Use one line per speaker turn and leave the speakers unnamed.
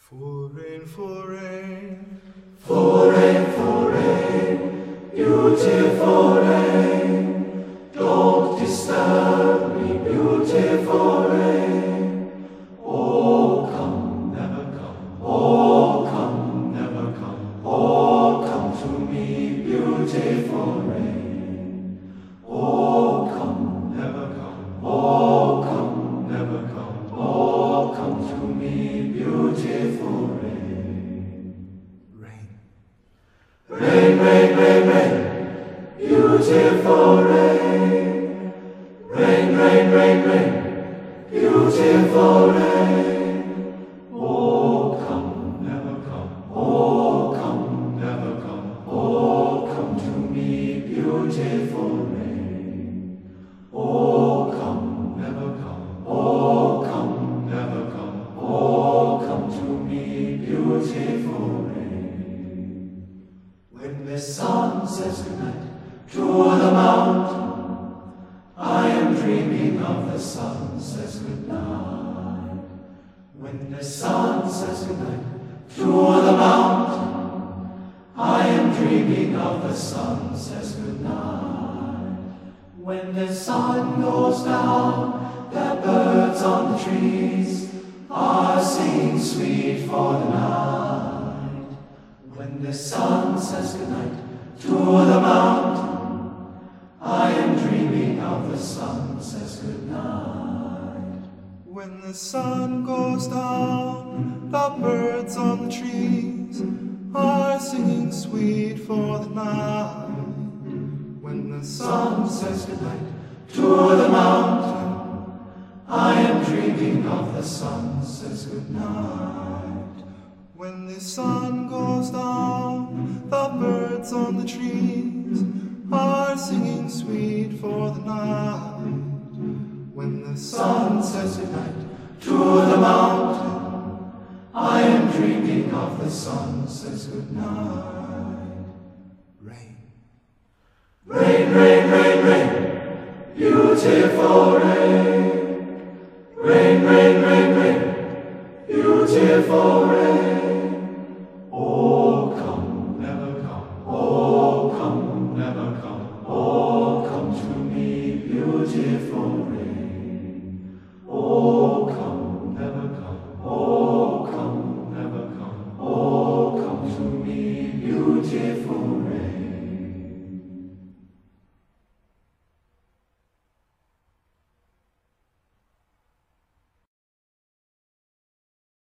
For rain, for rain,
For rain, for rain, beautiful rain, don't disturb me, beautiful rain. Oh, come, never come, oh, come, never come, oh, come to me, beautiful rain. Oh, come, never come, oh, come, never come, oh, come to me, beautiful rain. Rain, rain, rain, rain, beautiful rain. Rain, rain, rain, rain, beautiful rain. Oh, come, never come, oh, come, never come, oh, come to me, beautiful rain. Oh, come, never come, oh, come, never come, oh, come to me, beautiful rain. When the sun says goodnight to the mountain, I am dreaming of the sun says goodnight. When the sun says goodnight to the mountain, I am dreaming of the sun says goodnight. When the sun goes down, the birds on the trees are singing sweet for the night. When the sun says goodnight to the mountain, I am dreaming of the sun says goodnight.
when the sun goes down, the birds on the trees are singing sweet for the night. When the
Sun says goodnight to the mountain, I am dreaming of the sun says goodnight.
When the sun goes down, the birds on the trees are singing sweet for the night. When the sun
Sun says goodnight to the mountain, I am dreaming of the sun says goodnight.
rain,
Rain, rain, rain, rain, beautiful rain. Rain, rain, rain,